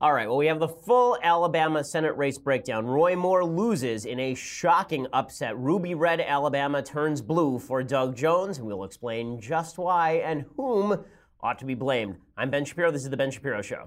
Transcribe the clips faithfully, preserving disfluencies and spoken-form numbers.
All right, well, we have the full Alabama Senate race breakdown. Roy Moore loses in a shocking upset. Ruby red Alabama turns blue for Doug Jones, and we'll explain just why and whom ought to be blamed. I'm Ben Shapiro. This is The Ben Shapiro Show.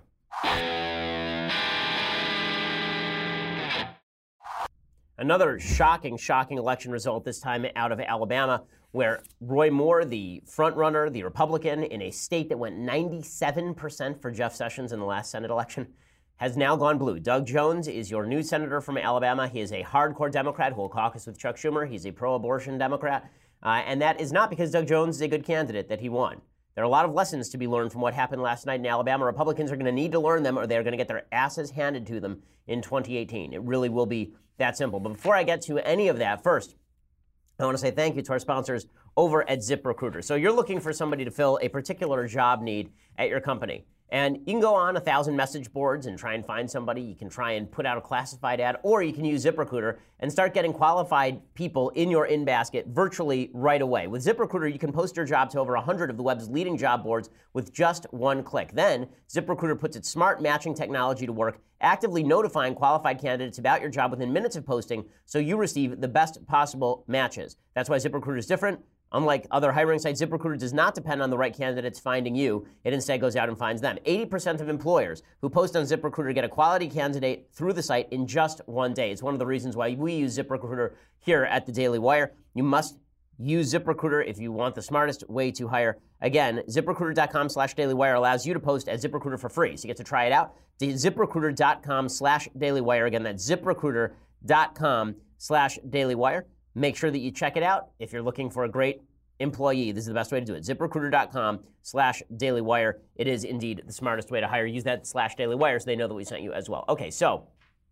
Another shocking, shocking election result, this time out of Alabama, where Roy Moore, the frontrunner, the Republican, in a state that went ninety-seven percent for Jeff Sessions in the last Senate election, has now gone blue. Doug Jones is your new senator from Alabama. He is a hardcore Democrat who will caucus with Chuck Schumer. He's a pro-abortion Democrat. Uh, and that is not because Doug Jones is a good candidate that he won. There are a lot of lessons to be learned from what happened last night in Alabama. Republicans are going to need to learn them or they're going to get their asses handed to them in twenty eighteen. It really will be that simple. But before I get to any of that, first, I want to say thank you to our sponsors over at ZipRecruiter. So you're looking for somebody to fill a particular job need at your company. And you can go on a thousand message boards and try and find somebody. You can try and put out a classified ad, or you can use ZipRecruiter and start getting qualified people in your in-basket virtually right away. With ZipRecruiter, you can post your job to over one hundred of the web's leading job boards with just one click. Then, ZipRecruiter puts its smart matching technology to work, actively notifying qualified candidates about your job within minutes of posting, so you receive the best possible matches. That's why ZipRecruiter is different. Unlike other hiring sites, ZipRecruiter does not depend on the right candidates finding you. It instead goes out and finds them. eighty percent of employers who post on ZipRecruiter get a quality candidate through the site in just one day. It's one of the reasons why we use ZipRecruiter here at the Daily Wire. You must use ZipRecruiter if you want the smartest way to hire. Again, ZipRecruiter.com slash Daily Wire allows you to post at ZipRecruiter for free. So you get to try it out. ZipRecruiter.com slash Daily Wire. Again, that's ZipRecruiter.com slash Daily Wire. Make sure that you check it out if you're looking for a great employee. This is the best way to do it. ZipRecruiter.com slash Daily Wire. It is indeed the smartest way to hire. Use that slash Daily Wire so they know that we sent you as well. Okay, so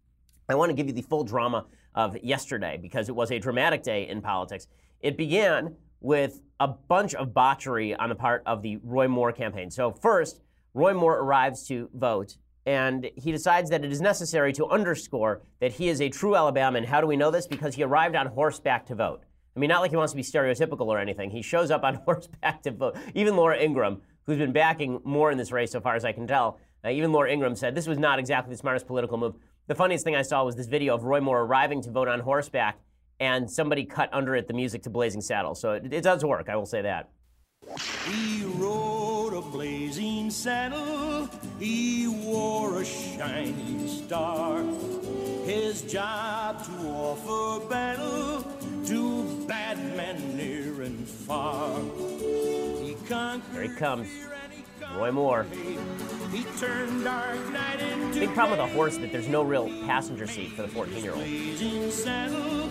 I want to give you the full drama of yesterday because it was a dramatic day in politics. It began with a bunch of botchery on the part of the Roy Moore campaign. So first, Roy Moore arrives to vote, and he decides that it is necessary to underscore that he is a true Alabama. How do we know this? Because he arrived on horseback to vote. I mean, not like he wants to be stereotypical or anything. He shows up on horseback to vote. Even Laura Ingraham, who's been backing Moore in this race so far as I can tell, uh, even Laura Ingraham said this was not exactly the smartest political move. The funniest thing I saw was this video of Roy Moore arriving to vote on horseback, and somebody cut under it the music to Blazing Saddles. So it, it does work, I will say that. He rode a blazing saddle, he wore a shining star. His job to offer battle to bad men near and far. He conquered. Here he comes, Roy Moore. He turned dark night into Big problem with a horse that there's no real passenger seat for the fourteen-year-old. blazing saddle,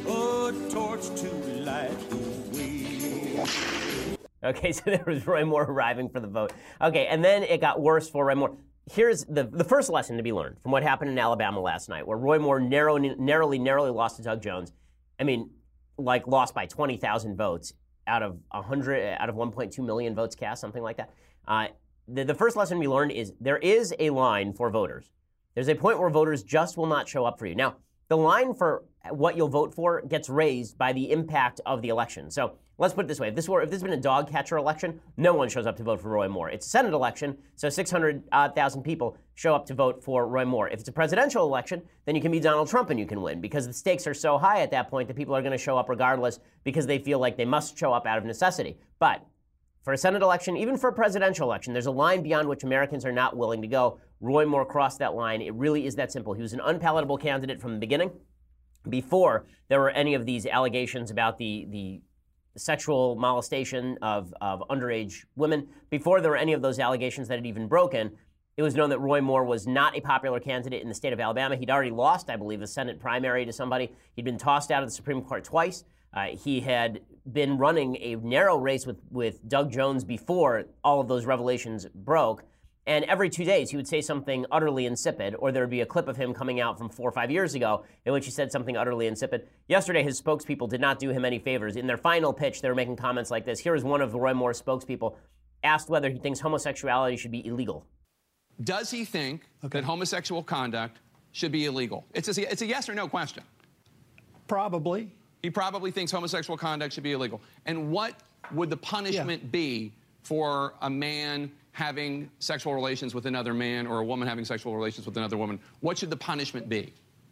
a torch to light the way. Okay, so there was Roy Moore arriving for the vote. Okay, and then it got worse for Roy Moore. Here's the, the first lesson to be learned from what happened in Alabama last night, where Roy Moore narrow, narrowly, narrowly lost to Doug Jones. I mean, like lost by twenty thousand votes out of one hundred, out of one point two million votes cast, something like that. Uh, the, the first lesson we learned is there is a line for voters. There's a point where voters just will not show up for you. Now, the line for what you'll vote for gets raised by the impact of the election. So let's put it this way. If this were, if this has been a dog catcher election, no one shows up to vote for Roy Moore. It's a Senate election, so six hundred thousand people show up to vote for Roy Moore. If it's a presidential election, then you can be Donald Trump and you can win because the stakes are so high at that point that people are going to show up regardless because they feel like they must show up out of necessity. But for a Senate election, even for a presidential election, there's a line beyond which Americans are not willing to go. Roy Moore crossed that line. It really is that simple. He was an unpalatable candidate from the beginning. Before there were any of these allegations about the, the sexual molestation of, of underage women, before there were any of those allegations that had even broken, it was known that Roy Moore was not a popular candidate in the state of Alabama. He'd already lost, I believe, the Senate primary to somebody. He'd been tossed out of the Supreme Court twice. Uh, he had been running a narrow race with, with Doug Jones before all of those revelations broke. And every two days, he would say something utterly insipid, or there would be a clip of him coming out from four or five years ago in which he said something utterly insipid. Yesterday, his spokespeople did not do him any favors. In their final pitch, they were making comments like this. Here is one of Roy Moore's spokespeople asked whether he thinks homosexuality should be illegal. Does he think okay. that homosexual conduct should be illegal? It's a, it's a yes or no question. Probably. He probably thinks homosexual conduct should be illegal. And what would the punishment yeah. be for a man having sexual relations with another man or a woman having sexual relations with another woman, what should the punishment be?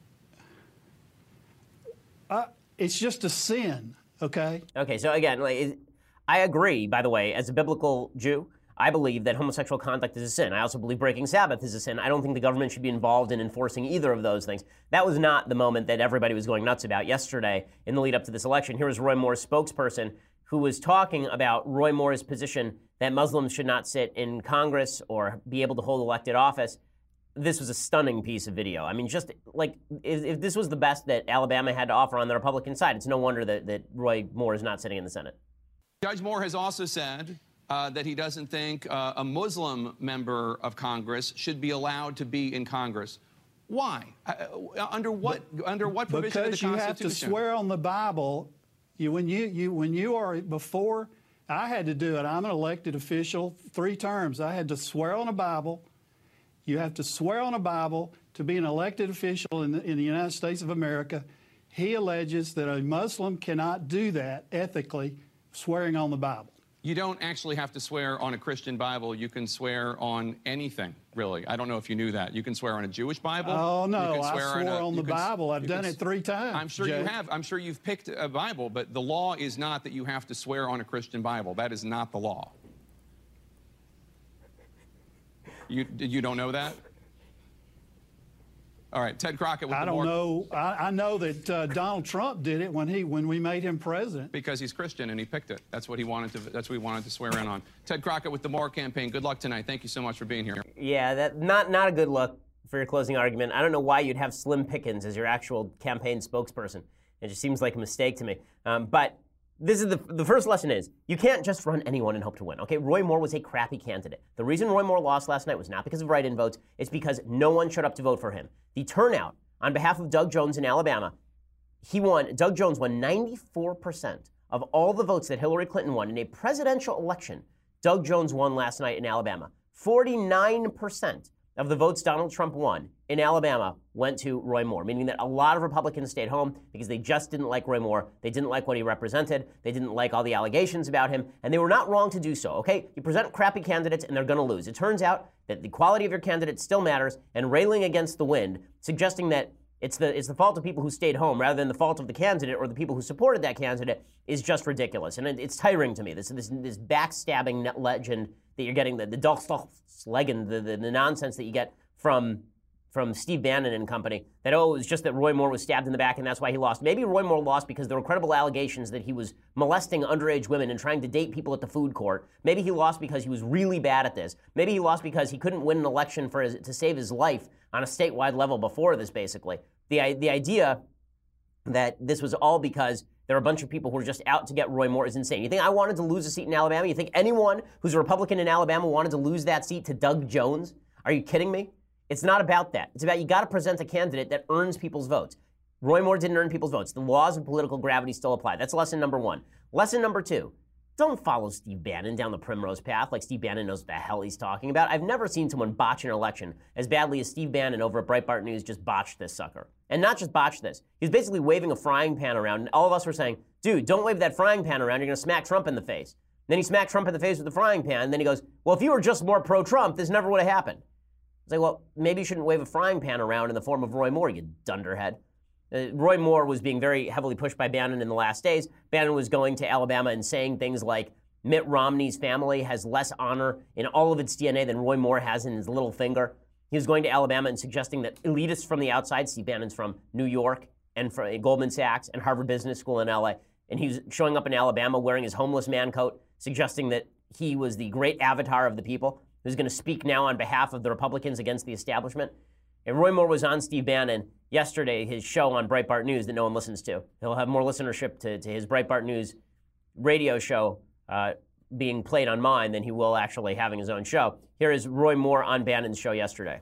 Uh, it's just a sin, okay? Okay, so again, like, I agree, by the way, as a biblical Jew, I believe that homosexual conduct is a sin. I also believe breaking Sabbath is a sin. I don't think the government should be involved in enforcing either of those things. That was not the moment that everybody was going nuts about yesterday in the lead up to this election. Here was Roy Moore's spokesperson who was talking about Roy Moore's position that Muslims should not sit in Congress or be able to hold elected office. This was a stunning piece of video. I mean, just like if, if this was the best that Alabama had to offer on the Republican side, it's no wonder that, that Roy Moore is not sitting in the Senate. Judge Moore has also said uh, that he doesn't think uh, a Muslim member of Congress should be allowed to be in Congress. Why? Uh, under what? But, under what provision of the Constitution? Because you have to swear on the Bible. You when you you when you are before. I had to do it. I'm an elected official, three terms. I had to swear on a Bible. You have to swear on a Bible to be an elected official in the, in the United States of America. He alleges that a Muslim cannot do that ethically, swearing on the Bible. You don't actually have to swear on a Christian Bible. You can swear on anything, really. I don't know if you knew that. You can swear on a Jewish Bible. Oh, no, you can I swear swore on, a, on the can, Bible. I've done can, it three times. I'm sure Jay. you have. I'm sure you've picked a Bible, but the law is not that you have to swear on a Christian Bible. That is not the law. You, you don't know that? All right, Ted Crockett with I the don't more, know. I, I know that uh, Donald Trump did it when he when we made him president. Because he's Christian and he picked it. That's what he wanted to. That's what he wanted to swear in on. Ted Crockett with the More campaign. Good luck tonight. Thank you so much for being here. Yeah, that not not a good look for your closing argument. I don't know why you'd have Slim Pickens as your actual campaign spokesperson. It just seems like a mistake to me. Um, but this is the the first lesson is you can't just run anyone and hope to win. Okay, Roy Moore was a crappy candidate. The reason Roy Moore lost last night was not because of write-in votes. It's because no one showed up to vote for him. The turnout on behalf of Doug Jones in Alabama, he won. Doug Jones won ninety-four percent of all the votes that Hillary Clinton won in a presidential election. Doug Jones won last night in Alabama. forty-nine percent of the votes Donald Trump won in Alabama went to Roy Moore, meaning that a lot of Republicans stayed home because they just didn't like Roy Moore. They didn't like what he represented. They didn't like all the allegations about him, and they were not wrong to do so, okay? You present crappy candidates, and they're going to lose. It turns out that the quality of your candidate still matters, and railing against the wind, suggesting that it's the it's the fault of people who stayed home rather than the fault of the candidate or the people who supported that candidate is just ridiculous. And it, it's tiring to me, this this, this backstabbing legend that you're getting, the, the Dolchstoßlegend, the, the, the nonsense that you get from from Steve Bannon and company, that, oh, it was just that Roy Moore was stabbed in the back and that's why he lost. Maybe Roy Moore lost because there were credible allegations that he was molesting underage women and trying to date people at the food court. Maybe he lost because he was really bad at this. Maybe he lost because he couldn't win an election for his, to save his life on a statewide level before this, basically. The, the idea that this was all because there are a bunch of people who are just out to get Roy Moore is insane. You think I wanted to lose a seat in Alabama? You think anyone who's a Republican in Alabama wanted to lose that seat to Doug Jones? Are you kidding me? It's not about that. It's about you got to present a candidate that earns people's votes. Roy Moore didn't earn people's votes. The laws of political gravity still apply. That's lesson number one. Lesson number two, don't follow Steve Bannon down the primrose path like Steve Bannon knows what the hell he's talking about. I've never seen someone botch an election as badly as Steve Bannon over at Breitbart News just botched this sucker. And not just botched this. He was basically waving a frying pan around, and all of us were saying, dude, don't wave that frying pan around. You're going to smack Trump in the face. Then he smacked Trump in the face with the frying pan, and then he goes, well, if you were just more pro-Trump, this never would have happened. It's like, well, maybe you shouldn't wave a frying pan around in the form of Roy Moore, you dunderhead. Uh, Roy Moore was being very heavily pushed by Bannon in the last days. Bannon was going to Alabama and saying things like, Mitt Romney's family has less honor in all of its D N A than Roy Moore has in his little finger. He was going to Alabama and suggesting that elitists from the outside, Steve Bannon's from New York and from Goldman Sachs and Harvard Business School in L A, and he was showing up in Alabama wearing his homeless man coat, suggesting that he was the great avatar of the people who's going to speak now on behalf of the Republicans against the establishment. And Roy Moore was on Steve Bannon yesterday, his show on Breitbart News that no one listens to. He'll have more listenership to, to his Breitbart News radio show uh, being played on mine than he will actually having his own show. Here is Roy Moore on Bannon's show yesterday.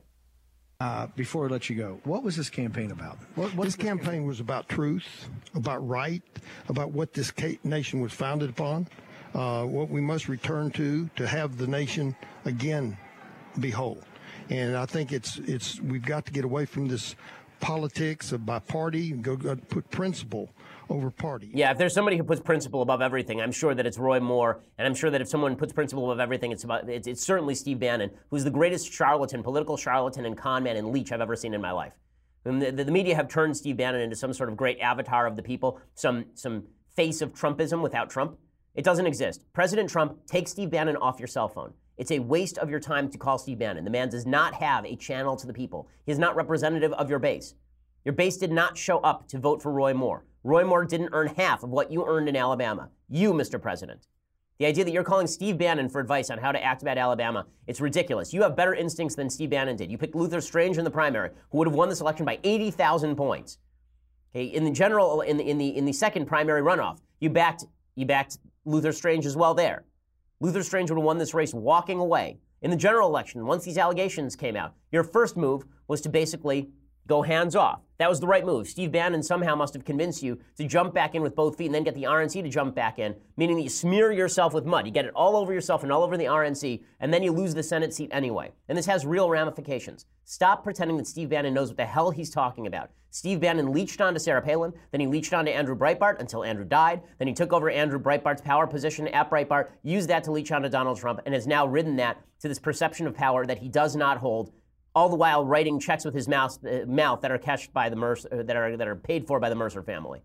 Uh, before I let you go, what was this campaign about? What, what this campaign, campaign was about truth, about right, about what this nation was founded upon, uh, what we must return to to have the nation again be whole. And I think it's it's we've got to get away from this politics of by party and go, go put principle over party. Yeah, if there's somebody who puts principle above everything, I'm sure that it's Roy Moore, and I'm sure that if someone puts principle above everything, it's about it's, it's certainly Steve Bannon, who's the greatest charlatan, political charlatan, and con man and leech I've ever seen in my life. And the, the media have turned Steve Bannon into some sort of great avatar of the people, some some face of Trumpism without Trump. It doesn't exist. President Trump, take Steve Bannon off your cell phone. It's a waste of your time to call Steve Bannon. The man does not have a channel to the people. He is not representative of your base. Your base did not show up to vote for Roy Moore. Roy Moore didn't earn half of what you earned in Alabama. You, Mister President. The idea that you're calling Steve Bannon for advice on how to act about Alabama, it's ridiculous. You have better instincts than Steve Bannon did. You picked Luther Strange in the primary, who would have won this election by eighty thousand points. Okay, in the general, in the in the in the second primary runoff, you backed you backed Luther Strange as well there. Luther Strange would have won this race walking away. In the general election, once these allegations came out, your first move was to basically go hands off. That was the right move. Steve Bannon somehow must have convinced you to jump back in with both feet and then get the R N C to jump back in, meaning that you smear yourself with mud. You get it all over yourself and all over the R N C, and then you lose the Senate seat anyway. And this has real ramifications. Stop pretending that Steve Bannon knows what the hell he's talking about. Steve Bannon leached onto Sarah Palin, then he leached onto Andrew Breitbart until Andrew died, then he took over Andrew Breitbart's power position at Breitbart, used that to leach onto Donald Trump, and has now ridden that to this perception of power that he does not hold, all the while writing checks with his mouth, uh, mouth that are cashed by the Mercer, uh, that are that are paid for by the Mercer family.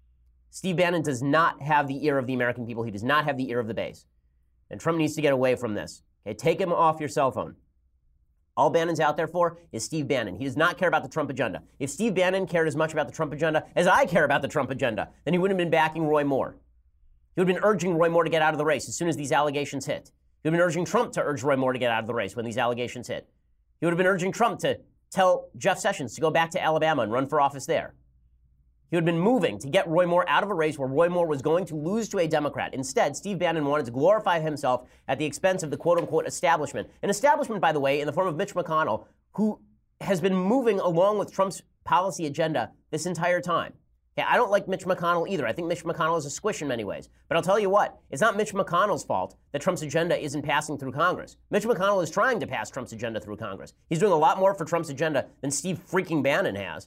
Steve Bannon does not have the ear of the American people. He does not have the ear of the base. And Trump needs to get away from this. Okay, take him off your cell phone. All Bannon's out there for is Steve Bannon. He does not care about the Trump agenda. If Steve Bannon cared as much about the Trump agenda as I care about the Trump agenda, then he wouldn't have been backing Roy Moore. He would have been urging Roy Moore to get out of the race as soon as these allegations hit. He would have been urging Trump to urge Roy Moore to get out of the race when these allegations hit. He would have been urging Trump to tell Jeff Sessions to go back to Alabama and run for office there. He would have been moving to get Roy Moore out of a race where Roy Moore was going to lose to a Democrat. Instead, Steve Bannon wanted to glorify himself at the expense of the quote-unquote establishment. An establishment, by the way, in the form of Mitch McConnell, who has been moving along with Trump's policy agenda this entire time. Okay, I don't like Mitch McConnell either. I think Mitch McConnell is a squish in many ways. But I'll tell you what, it's not Mitch McConnell's fault that Trump's agenda isn't passing through Congress. Mitch McConnell is trying to pass Trump's agenda through Congress. He's doing a lot more for Trump's agenda than Steve freaking Bannon has.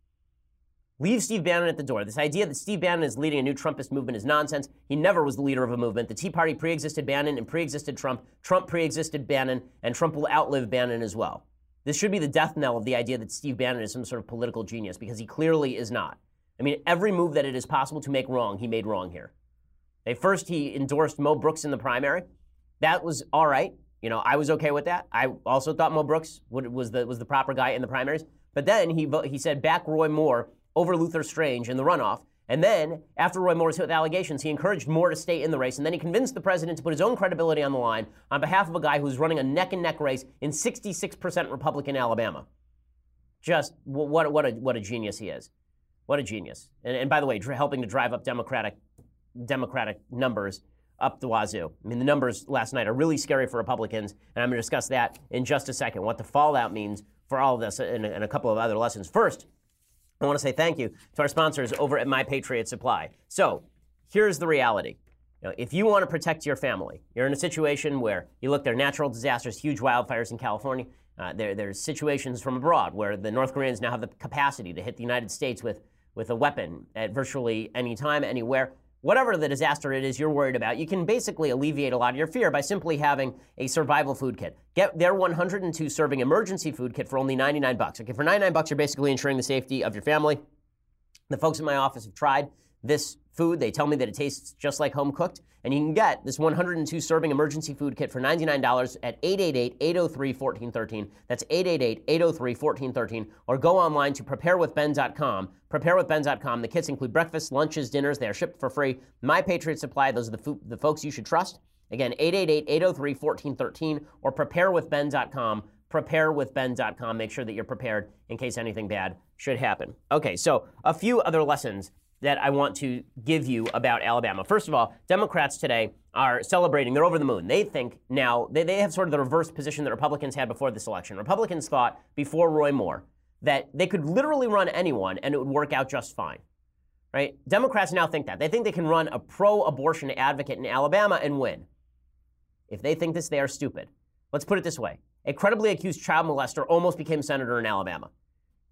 Leave Steve Bannon at the door. This idea that Steve Bannon is leading a new Trumpist movement is nonsense. He never was the leader of a movement. The Tea Party pre-existed Bannon and pre-existed Trump. Trump pre-existed Bannon, and Trump will outlive Bannon as well. This should be the death knell of the idea that Steve Bannon is some sort of political genius, because he clearly is not. I mean, every move that it is possible to make wrong, he made wrong here. Okay, first, he endorsed Mo Brooks in the primary. That was all right. You know, I was okay with that. I also thought Mo Brooks was the was the proper guy in the primaries. But then he he said back Roy Moore over Luther Strange in the runoff. And then, after Roy Moore was hit with allegations, he encouraged Moore to stay in the race. And then he convinced the president to put his own credibility on the line on behalf of a guy who's running a neck-and-neck race in sixty-six percent Republican Alabama. Just what, what, a, what a genius he is. What a genius. And, and by the way, dr- helping to drive up Democratic Democratic numbers up the wazoo. I mean, the numbers last night are really scary for Republicans, and I'm going to discuss that in just a second, what the fallout means for all of this and, and a couple of other lessons. First, I want to say thank you to our sponsors over at My Patriot Supply. So here's the reality. You know, if you want to protect your family, you're in a situation where you look, there are natural disasters, huge wildfires in California. Uh, there, there's situations from abroad where the North Koreans now have the capacity to hit the United States with, with a weapon at virtually any time, anywhere. Whatever the disaster it is you're worried about, you can basically alleviate a lot of your fear by simply having a survival food kit. Get their one hundred two serving emergency food kit for only ninety-nine bucks. Okay, for ninety-nine bucks, you're basically ensuring the safety of your family. The folks in my office have tried this food. They tell me that it tastes just like home cooked. And you can get this one hundred two serving emergency food kit for ninety-nine dollars at eight eight eight, eight oh three, one four one three. That's eight eight eight, eight oh three, one four one three. Or go online to prepare with ben dot com. prepare with ben dot com. The kits include breakfast, lunches, dinners. They are shipped for free. My Patriot Supply, those are the, fo- the folks you should trust. Again, eight eight eight, eight oh three, one four one three. Or prepare with ben dot com. prepare with ben dot com. Make sure that you're prepared in case anything bad should happen. Okay, so a few other lessons that I want to give you about Alabama. First of all, Democrats today are celebrating. They're over the moon. They think now, they, they have sort of the reverse position that Republicans had before this election. Republicans thought before Roy Moore that they could literally run anyone and it would work out just fine, right? Democrats now think that. They think they can run a pro-abortion advocate in Alabama and win. If they think this, they are stupid. Let's put it this way. A credibly accused child molester almost became senator in Alabama.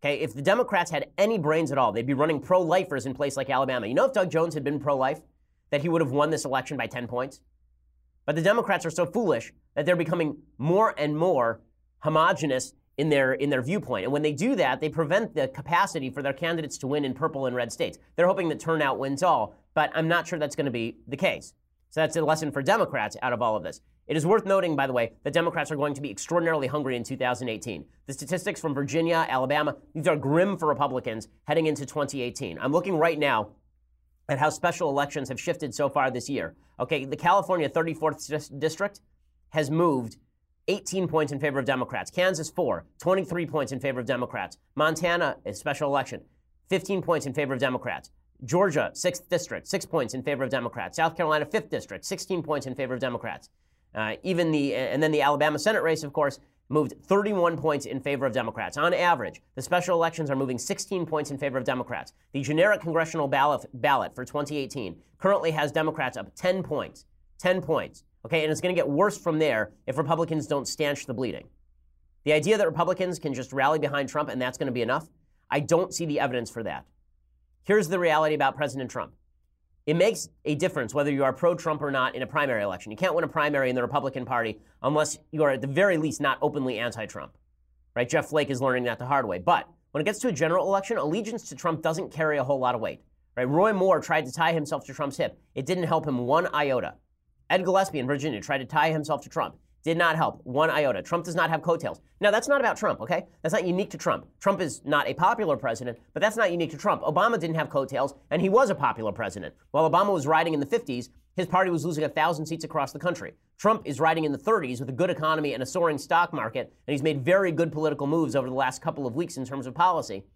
Okay, if the Democrats had any brains at all, they'd be running pro-lifers in place like Alabama. You know, if Doug Jones had been pro-life, that he would have won this election by ten points. But the Democrats are so foolish that they're becoming more and more homogenous in their in their viewpoint. And when they do that, they prevent the capacity for their candidates to win in purple and red states. They're hoping that turnout wins all, but I'm not sure that's going to be the case. So that's a lesson for Democrats out of all of this. It is worth noting, by the way, that Democrats are going to be extraordinarily hungry in two thousand eighteen. The statistics from Virginia, Alabama, these are grim for Republicans heading into twenty eighteen. I'm looking right now at how special elections have shifted so far this year. Okay, the California thirty-fourth district has moved eighteen points in favor of Democrats. Kansas, four. twenty-three points in favor of Democrats. Montana, a special election, fifteen points in favor of Democrats. Georgia, sixth district, six points in favor of Democrats. South Carolina, fifth district, sixteen points in favor of Democrats. Uh, even the, and then the Alabama Senate race, of course, moved thirty-one points in favor of Democrats. On average, the special elections are moving sixteen points in favor of Democrats. The generic congressional ballot, ballot for twenty eighteen currently has Democrats up ten points. ten points. Okay, and it's going to get worse from there if Republicans don't stanch the bleeding. The idea that Republicans can just rally behind Trump and that's going to be enough, I don't see the evidence for that. Here's the reality about President Trump. It makes a difference whether you are pro-Trump or not in a primary election. You can't win a primary in the Republican Party unless you are at the very least not openly anti-Trump. Right? Jeff Flake is learning that the hard way. But when it gets to a general election, allegiance to Trump doesn't carry a whole lot of weight. Right? Roy Moore tried to tie himself to Trump's hip. It didn't help him one iota. Ed Gillespie in Virginia tried to tie himself to Trump. Did not help one iota. Trump does not have coattails. Now, that's not about Trump, okay? That's not unique to Trump. Trump is not a popular president, but that's not unique to Trump. Obama didn't have coattails, and he was a popular president. While Obama was riding in the fifties, his party was losing one thousand seats across the country. Trump is riding in the thirties with a good economy and a soaring stock market, and he's made very good political moves over the last couple of weeks in terms of policy.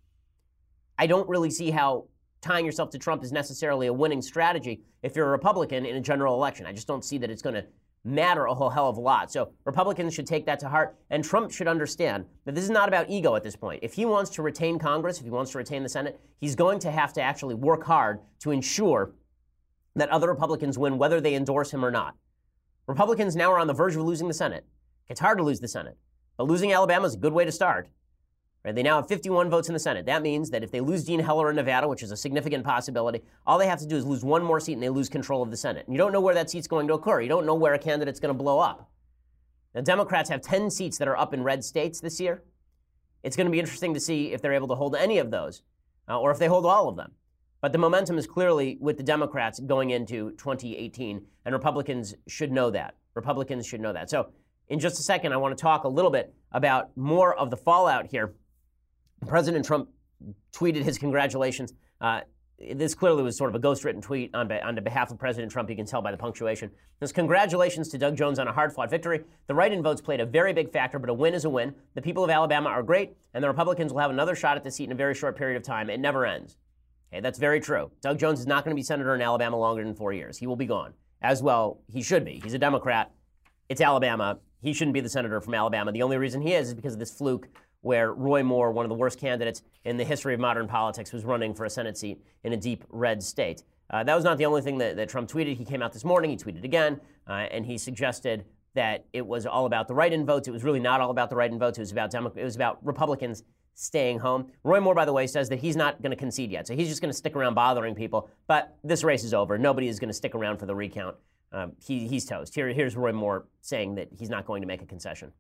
I don't really see how tying yourself to Trump is necessarily a winning strategy if you're a Republican in a general election. I just don't see that it's going to matter a whole hell of a lot. So Republicans should take that to heart, and Trump should understand that this is not about ego at this point. If he wants to retain Congress, if he wants to retain the Senate, he's going to have to actually work hard to ensure that other Republicans win whether they endorse him or not. Republicans now are on the verge of losing the Senate. It's hard to lose the Senate, but losing Alabama is a good way to start. Right? They now have fifty-one votes in the Senate. That means that if they lose Dean Heller in Nevada, which is a significant possibility, all they have to do is lose one more seat and they lose control of the Senate. And you don't know where that seat's going to occur. You don't know where a candidate's going to blow up. Now, Democrats have ten seats that are up in red states this year. It's going to be interesting to see if they're able to hold any of those, uh, or if they hold all of them. But the momentum is clearly with the Democrats going into twenty eighteen, and Republicans should know that. Republicans should know that. So in just a second, I want to talk a little bit about more of the fallout here. President Trump tweeted his congratulations. Uh, this clearly was sort of a ghostwritten tweet on, on behalf of President Trump. You can tell by the punctuation. His congratulations to Doug Jones on a hard-fought victory. The write-in votes played a very big factor, but a win is a win. The people of Alabama are great, and the Republicans will have another shot at the seat in a very short period of time. It never ends. Okay, that's very true. Doug Jones is not going to be senator in Alabama longer than four years. He will be gone. As well, he should be. He's a Democrat. It's Alabama. He shouldn't be the senator from Alabama. The only reason he is is because of this fluke where Roy Moore, one of the worst candidates in the history of modern politics, was running for a Senate seat in a deep red state. Uh, that was not the only thing that, that Trump tweeted. He came out this morning, he tweeted again, uh, and he suggested that it was all about the write-in votes. It was really not all about the write-in votes. It was about Demo- it was about Republicans staying home. Roy Moore, by the way, says that he's not going to concede yet, so he's just going to stick around bothering people. But this race is over. Nobody is going to stick around for the recount. Um, he, he's toast. Here, here's Roy Moore saying that he's not going to make a concession.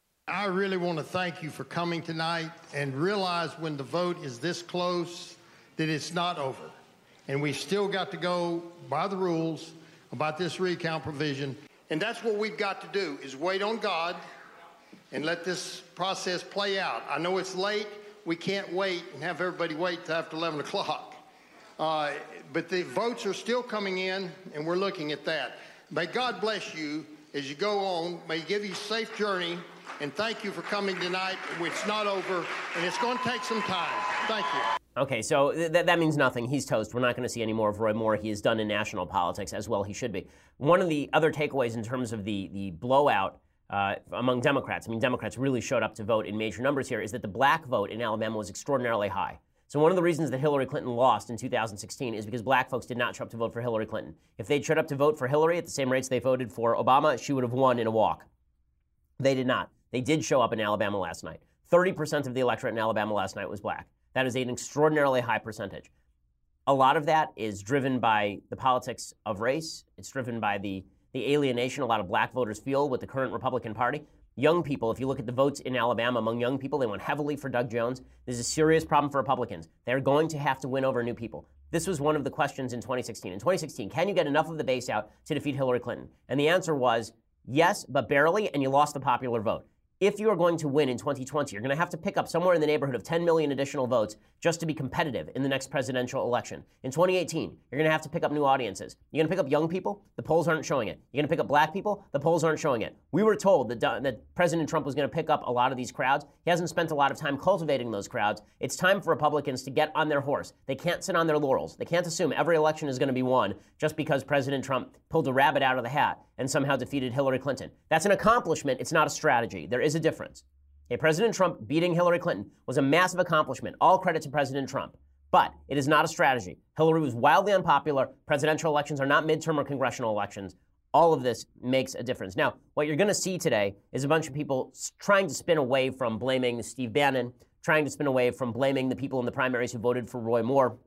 I really want to thank you for coming tonight and realize when the vote is this close that it's not over. And we've still got to go by the rules about this recount provision. And that's what we've got to do, is wait on God and let this process play out. I know it's late. We can't wait and have everybody wait till after eleven o'clock. Uh, but the votes are still coming in, and we're looking at that. May God bless you as you go on. May He give you a safe journey. And thank you for coming tonight. It's not over, and it's going to take some time. Thank you. Okay, so th- that means nothing. He's toast. We're not going to see any more of Roy Moore. He is done in national politics, as well he should be. One of the other takeaways in terms of the, the blowout uh, among Democrats, I mean, Democrats really showed up to vote in major numbers here, is that the black vote in Alabama was extraordinarily high. So one of the reasons that Hillary Clinton lost in two thousand sixteen is because black folks did not show up to vote for Hillary Clinton. If they'd showed up to vote for Hillary at the same rates they voted for Obama, she would have won in a walk. They did not. They did show up in Alabama last night. thirty percent of the electorate in Alabama last night was black. That is an extraordinarily high percentage. A lot of that is driven by the politics of race. It's driven by the, the alienation a lot of black voters feel with the current Republican Party. Young people, if you look at the votes in Alabama among young people, they went heavily for Doug Jones. This is a serious problem for Republicans. They're going to have to win over new people. This was one of the questions in twenty sixteen. In twenty sixteen, can you get enough of the base out to defeat Hillary Clinton? And the answer was yes, but barely, and you lost the popular vote. If you are going to win in twenty twenty, you're going to have to pick up somewhere in the neighborhood of ten million additional votes just to be competitive in the next presidential election. In twenty eighteen, you're going to have to pick up new audiences. You're going to pick up young people? The polls aren't showing it. You're going to pick up black people? The polls aren't showing it. We were told that, that President Trump was going to pick up a lot of these crowds. He hasn't spent a lot of time cultivating those crowds. It's time for Republicans to get on their horse. They can't sit on their laurels. They can't assume every election is going to be won just because President Trump pulled a rabbit out of the hat and somehow defeated Hillary Clinton. That's an accomplishment. It's not a strategy. There is a difference. Okay, President Trump beating Hillary Clinton was a massive accomplishment. All credit to President Trump. But it is not a strategy. Hillary was wildly unpopular. Presidential elections are not midterm or congressional elections. All of this makes a difference. Now, what you're going to see today is a bunch of people trying to spin away from blaming Steve Bannon, trying to spin away from blaming the people in the primaries who voted for Roy Moore,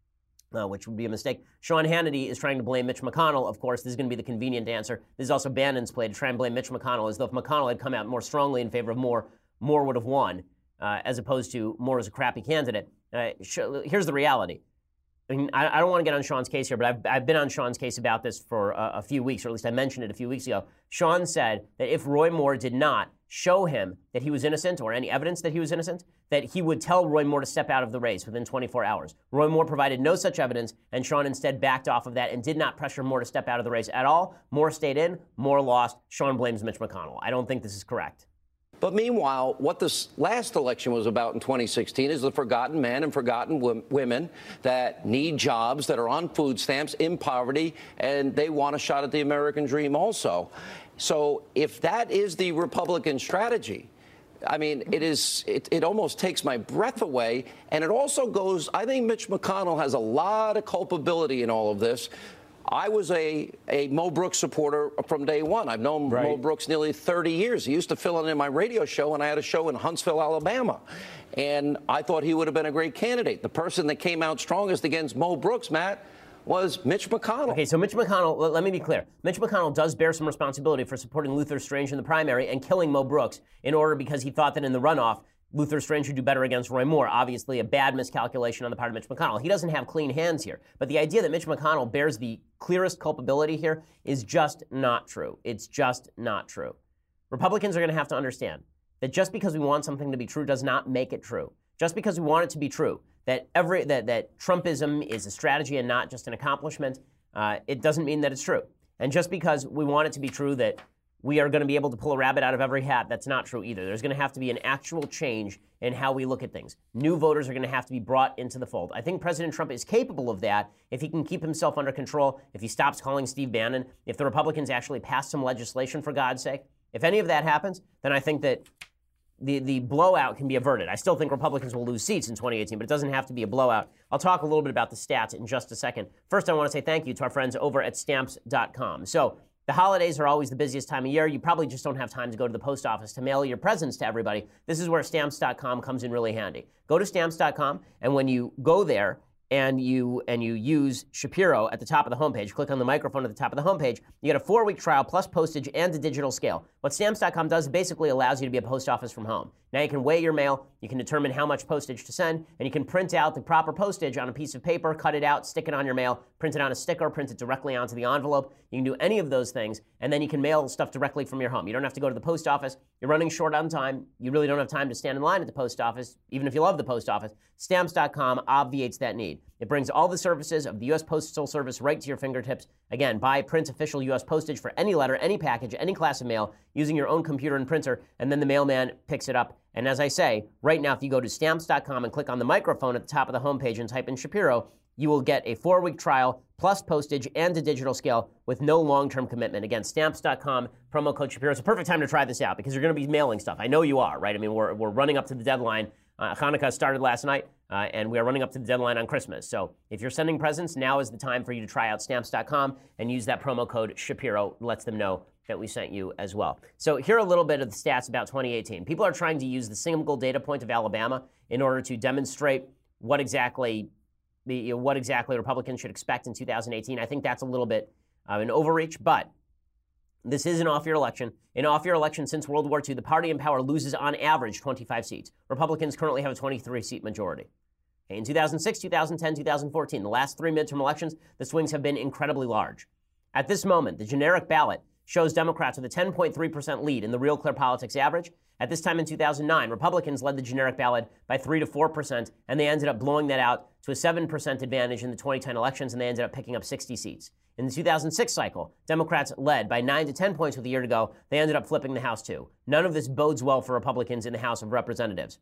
uh, which would be a mistake. Sean Hannity is trying to blame Mitch McConnell. Of course, this is going to be the convenient answer. This is also Bannon's play to try and blame Mitch McConnell, as though if McConnell had come out more strongly in favor of Moore, Moore would have won, uh, as opposed to Moore as a crappy candidate. Uh, sh- here's the reality. I mean, I, I don't want to get on Sean's case here, but I've, I've been on Sean's case about this for a, a few weeks, or at least I mentioned it a few weeks ago. Sean said that if Roy Moore did not show him that he was innocent or any evidence that he was innocent, that he would tell Roy Moore to step out of the race within twenty-four hours. Roy Moore provided no such evidence, and Sean instead backed off of that and did not pressure Moore to step out of the race at all. Moore stayed in, Moore lost. Sean blames Mitch McConnell. I don't think this is correct. But meanwhile, what this last election was about in twenty sixteen is the forgotten men and forgotten w- women that need jobs, that are on food stamps, in poverty, and they want a shot at the American dream also. So if that is the Republican strategy, I mean, it is. It, it almost takes my breath away. And it also goes, I think Mitch McConnell has a lot of culpability in all of this. I was a, a Mo Brooks supporter from day one. I've known right. Mo Brooks nearly thirty years. He used to fill in my radio show, and I had a show in Huntsville, Alabama. And I thought he would have been a great candidate. The person that came out strongest against Mo Brooks, Matt, was Mitch McConnell. Okay, so Mitch McConnell, let me be clear. Mitch McConnell does bear some responsibility for supporting Luther Strange in the primary and killing Mo Brooks in order because he thought that in the runoff, Luther Strange should do better against Roy Moore. Obviously, a bad miscalculation on the part of Mitch McConnell. He doesn't have clean hands here. But the idea that Mitch McConnell bears the clearest culpability here is just not true. It's just not true. Republicans are going to have to understand that just because we want something to be true does not make it true. Just because we want it to be true, that every that, that Trumpism is a strategy and not just an accomplishment, uh, it doesn't mean that it's true. And just because we want it to be true that we are going to be able to pull a rabbit out of every hat, that's not true either. There's going to have to be an actual change in how we look at things. New voters are going to have to be brought into the fold. I think President Trump is capable of that if he can keep himself under control, if he stops calling Steve Bannon, if the Republicans actually pass some legislation, for God's sake. If any of that happens, then I think that the, the blowout can be averted. I still think Republicans will lose seats in twenty eighteen, but it doesn't have to be a blowout. I'll talk a little bit about the stats in just a second. First, I want to say thank you to our friends over at Stamps dot com. So, the holidays are always the busiest time of year. You probably just don't have time to go to the post office to mail your presents to everybody. This is where Stamps dot com comes in really handy. Go to Stamps dot com, and when you go there and you and you use Shapiro at the top of the homepage, click on the microphone at the top of the homepage, you get a four-week trial plus postage and a digital scale. What Stamps dot com does basically allows you to be a post office from home. Now you can weigh your mail, you can determine how much postage to send, and you can print out the proper postage on a piece of paper, cut it out, stick it on your mail, print it on a sticker, print it directly onto the envelope. You can do any of those things, and then you can mail stuff directly from your home. You don't have to go to the post office. You're running short on time. You really don't have time to stand in line at the post office, even if you love the post office. Stamps dot com obviates that need. It brings all the services of the U S Postal Service right to your fingertips. Again, buy, print official U S postage for any letter, any package, any class of mail using your own computer and printer, and then the mailman picks it up. And as I say, right now, if you go to Stamps dot com and click on the microphone at the top of the homepage and type in Shapiro, you will get a four-week trial plus postage and a digital scale with no long-term commitment. Again, Stamps dot com, promo code Shapiro. It's a perfect time to try this out because you're going to be mailing stuff. I know you are, right? I mean, we're, we're running up to the deadline Uh, Hanukkah started last night, uh, and we are running up to the deadline on Christmas. So if you're sending presents, now is the time for you to try out Stamps dot com and use that promo code Shapiro. It lets them know that we sent you as well. So here are a little bit of the stats about twenty eighteen. People are trying to use the single data point of Alabama in order to demonstrate what exactly the you know, what exactly Republicans should expect in two thousand eighteen. I think that's a little bit of an overreach, but this is an off-year election. An off-year election since World War Two, the party in power loses on average twenty-five seats. Republicans currently have a twenty-three seat majority. In two thousand six, two thousand ten, two thousand fourteen, the last three midterm elections, the swings have been incredibly large. At this moment, the generic ballot shows Democrats with a ten point three percent lead in the Real Clear Politics average. At this time in two thousand nine, Republicans led the generic ballot by three to four percent, and they ended up blowing that out to a seven percent advantage in the twenty ten elections, and they ended up picking up sixty seats. In the two thousand six cycle, Democrats led by nine to ten points with a year to go. They ended up flipping the House too. None of this bodes well for Republicans in the House of Representatives.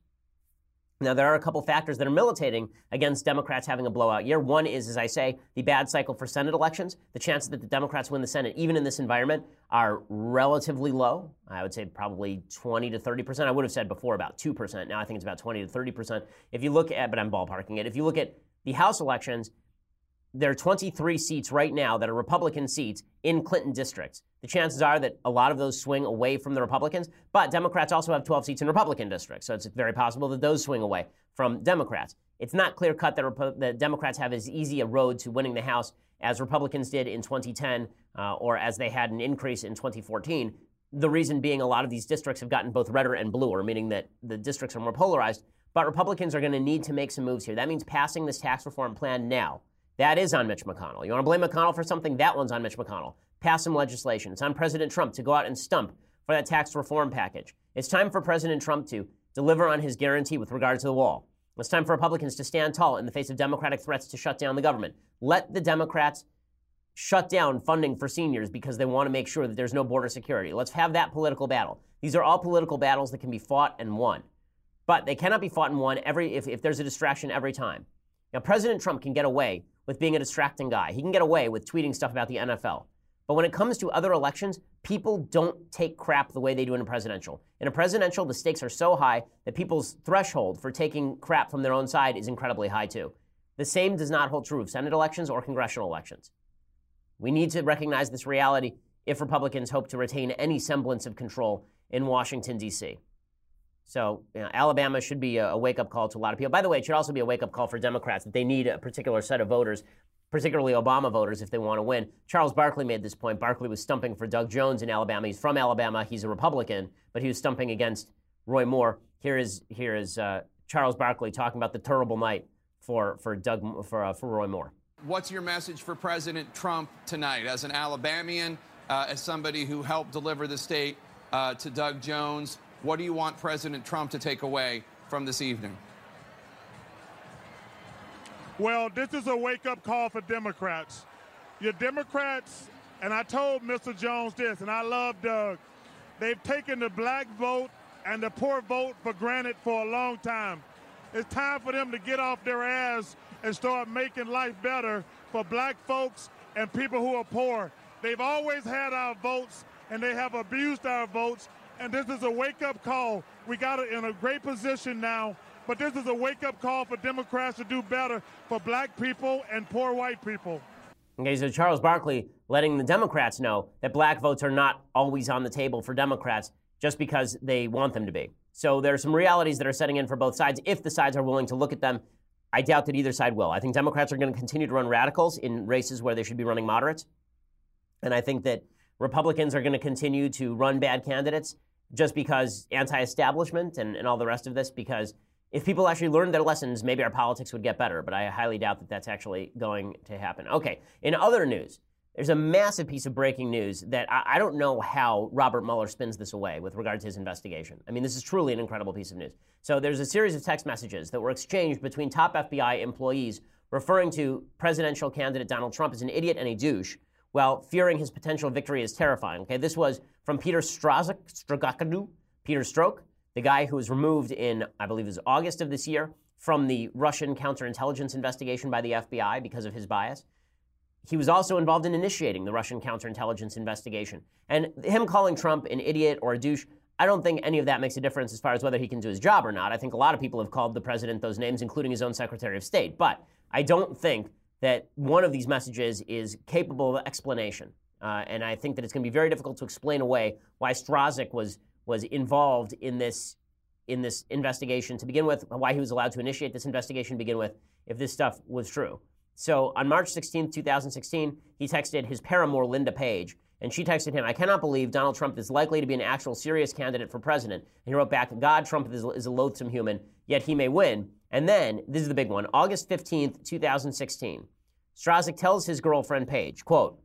Now, there are a couple factors that are militating against Democrats having a blowout year. One is, as I say, the bad cycle for Senate elections. The chances that the Democrats win the Senate, even in this environment, are relatively low. I would say probably twenty to thirty percent. I would have said before about two percent. Now I think it's about twenty to thirty percent. If you look at, but I'm ballparking it. If you look at the House elections, there are twenty-three seats right now that are Republican seats in Clinton districts. The chances are that a lot of those swing away from the Republicans, but Democrats also have twelve seats in Republican districts, so it's very possible that those swing away from Democrats. It's not clear-cut that, Repo- that Democrats have as easy a road to winning the House as Republicans did in twenty ten uh, or as they had an increase in twenty fourteen. The reason being a lot of these districts have gotten both redder and bluer, meaning that the districts are more polarized, but Republicans are going to need to make some moves here. That means passing this tax reform plan now. That is on Mitch McConnell. You want to blame McConnell for something? That one's on Mitch McConnell. Pass some legislation. It's on President Trump to go out and stump for that tax reform package. It's time for President Trump to deliver on his guarantee with regard to the wall. It's time for Republicans to stand tall in the face of Democratic threats to shut down the government. Let the Democrats shut down funding for seniors because they want to make sure that there's no border security. Let's have that political battle. These are all political battles that can be fought and won. But they cannot be fought and won every if, if there's a distraction every time. Now, President Trump can get away with being a distracting guy. He can get away with tweeting stuff about the N F L. But when it comes to other elections, people don't take crap the way they do in a presidential. In a presidential, the stakes are so high that people's threshold for taking crap from their own side is incredibly high too. The same does not hold true of Senate elections or congressional elections. We need to recognize this reality if Republicans hope to retain any semblance of control in Washington, D C So, you know, Alabama should be a, a wake-up call to a lot of people. By the way, it should also be a wake-up call for Democrats that they need a particular set of voters, particularly Obama voters, if they want to win. Charles Barkley made this point. Barkley was stumping for Doug Jones in Alabama. He's from Alabama. He's a Republican, but he was stumping against Roy Moore. Here is here is uh, Charles Barkley talking about the terrible night for for Doug for uh, for Roy Moore. What's your message for President Trump tonight, as an Alabamian, uh, as somebody who helped deliver the state uh, to Doug Jones? What do you want President Trump to take away from this evening? Well, this is a wake-up call for Democrats. Your Democrats, and I told Mister Jones this, and I love Doug, they've taken the black vote and the poor vote for granted for a long time. It's time for them to get off their ass and start making life better for black folks and people who are poor. They've always had our votes, and they have abused our votes, and this is a wake-up call. We got it in a great position now, but this is a wake-up call for Democrats to do better for black people and poor white people. Okay, so Charles Barkley letting the Democrats know that black votes are not always on the table for Democrats just because they want them to be. So there are some realities that are setting in for both sides if the sides are willing to look at them. I doubt that either side will. I think Democrats are going to continue to run radicals in races where they should be running moderates. And I think that Republicans are going to continue to run bad candidates just because anti-establishment and, and all the rest of this, because if people actually learned their lessons, maybe our politics would get better. But I highly doubt that that's actually going to happen. Okay, in other news, there's a massive piece of breaking news that I, I don't know how Robert Mueller spins this away with regard to his investigation. I mean, this is truly an incredible piece of news. So there's a series of text messages that were exchanged between top F B I employees referring to presidential candidate Donald Trump as an idiot and a douche, while fearing his potential victory is terrifying. Okay, this was from Peter Strzok, Strogakadu, Peter Strzok, the guy who was removed in, I believe it was August of this year, from the Russian counterintelligence investigation by the F B I because of his bias. He was also involved in initiating the Russian counterintelligence investigation. And him calling Trump an idiot or a douche, I don't think any of that makes a difference as far as whether he can do his job or not. I think a lot of people have called the president those names, including his own Secretary of State. But I don't think that one of these messages is capable of explanation. Uh, and I think that it's going to be very difficult to explain away why Strzok was was involved in this in this investigation to begin with, why he was allowed to initiate this investigation to begin with, if this stuff was true. So on March sixteenth, two thousand sixteen, he texted his paramour, Linda Page, and she texted him, "I cannot believe Donald Trump is likely to be an actual serious candidate for president." And he wrote back, "God, Trump is, is a loathsome human, yet he may win." And then, this is the big one, August fifteenth, two thousand sixteen, Strzok tells his girlfriend, Page, quote,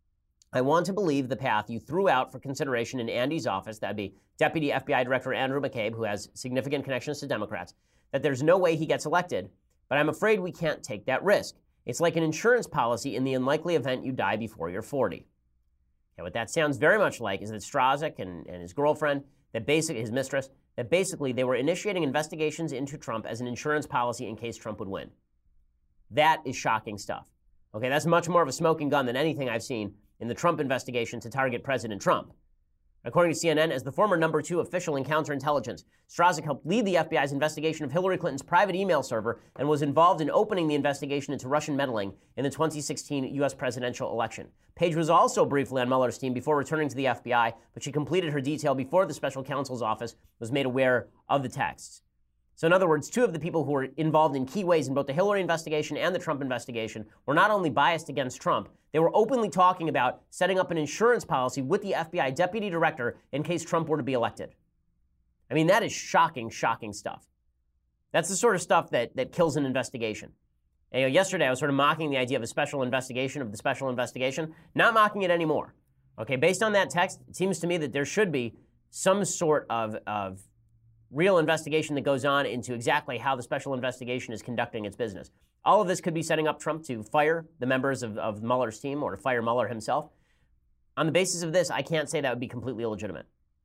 "I want to believe the path you threw out for consideration in Andy's office," that'd be Deputy F B I Director Andrew McCabe, who has significant connections to Democrats, "that there's no way he gets elected, but I'm afraid we can't take that risk. It's like an insurance policy in the unlikely event you die before you're forty. Okay, what that sounds very much like is that Strzok and, and his girlfriend, that basically his mistress, that basically they were initiating investigations into Trump as an insurance policy in case Trump would win. That is shocking stuff. Okay, that's much more of a smoking gun than anything I've seen in the Trump investigation to target President Trump. According to C N N, as the former number two official in counterintelligence, Strzok helped lead the F B I's investigation of Hillary Clinton's private email server and was involved in opening the investigation into Russian meddling in the twenty sixteen U S presidential election. Page was also briefly on Mueller's team before returning to the F B I, but she completed her detail before the special counsel's office was made aware of the texts. So in other words, two of the people who were involved in key ways in both the Hillary investigation and the Trump investigation were not only biased against Trump, they were openly talking about setting up an insurance policy with the F B I deputy director in case Trump were to be elected. I mean, that is shocking, shocking stuff. That's the sort of stuff that, that kills an investigation. And, you know, yesterday I was sort of mocking the idea of a special investigation of the special investigation, not mocking it anymore. Okay, based on that text, it seems to me that there should be some sort of, of real investigation that goes on into exactly how the special investigation is conducting its business. All of this could be setting up Trump to fire the members of, of Mueller's team or to fire Mueller himself. On the basis of this, I can't say that would be completely illegitimate.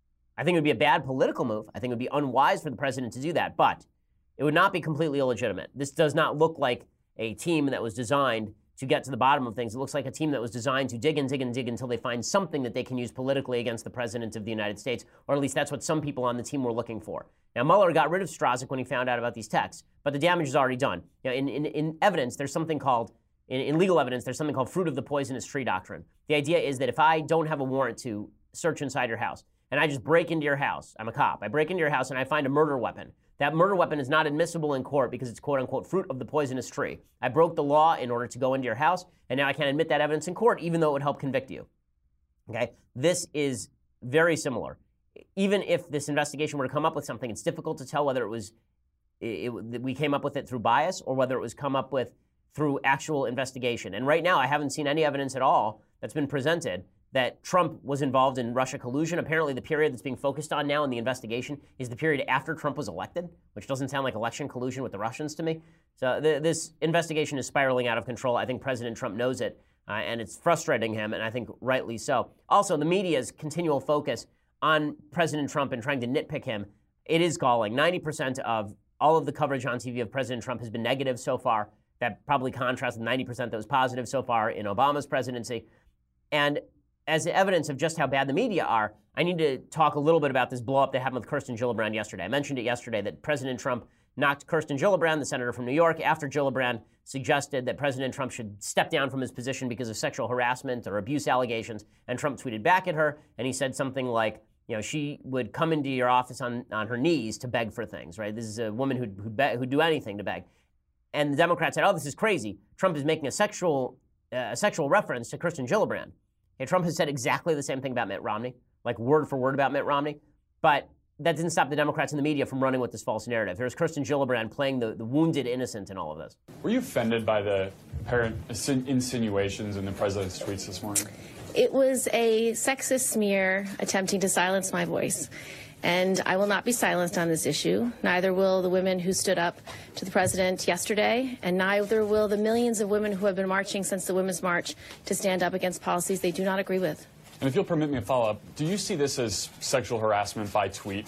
I think it would be a bad political move. I think it would be unwise for the president to do that, but it would not be completely illegitimate. This does not look like a team that was designed to get to the bottom of things. It looks like a team that was designed to dig and dig and dig until they find something that they can use politically against the president of the United States, or at least that's what some people on the team were looking for. Now, Mueller got rid of Strzok when he found out about these texts, but the damage is already done. You know, in, in, in evidence, there's something called, in, in legal evidence, there's something called fruit of the poisonous tree doctrine. The idea is that if I don't have a warrant to search inside your house, and I just break into your house, I'm a cop, I break into your house and I find a murder weapon, that murder weapon is not admissible in court because it's quote-unquote fruit of the poisonous tree. I broke the law in order to go into your house, and now I can't admit that evidence in court, even though it would help convict you. Okay? This is very similar. Even if this investigation were to come up with something, it's difficult to tell whether it was it, it, we came up with it through bias or whether it was come up with through actual investigation. And right now, I haven't seen any evidence at all that's been presented that Trump was involved in Russia collusion. Apparently, the period that's being focused on now in the investigation is the period after Trump was elected, which doesn't sound like election collusion with the Russians to me. So th- this investigation is spiraling out of control. I think President Trump knows it, uh, and it's frustrating him, and I think rightly so. Also, the media's continual focus on President Trump and trying to nitpick him, it is galling. ninety percent of all of the coverage on T V of President Trump has been negative so far. That probably contrasts with ninety percent that was positive so far in Obama's presidency. And as evidence of just how bad the media are, I need to talk a little bit about this blow-up that happened with Kirsten Gillibrand yesterday. I mentioned it yesterday that President Trump knocked Kirsten Gillibrand, the senator from New York, after Gillibrand suggested that President Trump should step down from his position because of sexual harassment or abuse allegations. And Trump tweeted back at her, and he said something like, you know, she would come into your office on, on her knees to beg for things, right? This is a woman who'd, who'd, be, who'd do anything to beg. And the Democrats said, oh, this is crazy. Trump is making a sexual, uh, a sexual reference to Kirsten Gillibrand. Okay, Trump has said exactly the same thing about Mitt Romney, like word for word about Mitt Romney. But that didn't stop the Democrats and the media from running with this false narrative. Here's Kirsten Gillibrand playing the, the wounded innocent in all of this. Were you offended by the apparent insinuations in the president's tweets this morning? It was a sexist smear attempting to silence my voice. And I will not be silenced on this issue. Neither will the women who stood up to the president yesterday, and neither will the millions of women who have been marching since the Women's March to stand up against policies they do not agree with. And if you'll permit me a follow-up, do you see this as sexual harassment by tweet?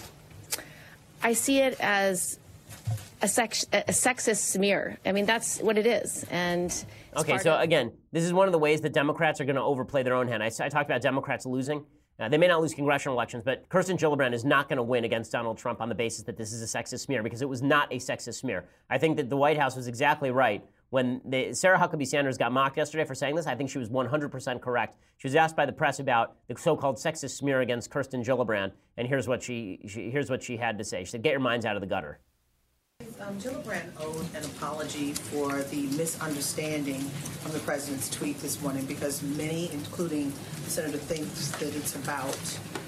I see it as a, sex, a sexist smear. I mean, that's what it is. And okay, so again, this is one of the ways that Democrats are going to overplay their own hand. I, I talked about Democrats losing. Uh, they may not lose congressional elections, but Kirsten Gillibrand is not going to win against Donald Trump on the basis that this is a sexist smear, because it was not a sexist smear. I think that the White House was exactly right. When they, Sarah Huckabee Sanders got mocked yesterday for saying this, I think she was one hundred percent correct. She was asked by the press about the so-called sexist smear against Kirsten Gillibrand, and here's what she, she here's what she had to say. She said, "Get your minds out of the gutter." Um, Gillibrand owed an apology for the misunderstanding from the president's tweet this morning, because many, including the senator, thinks that it's about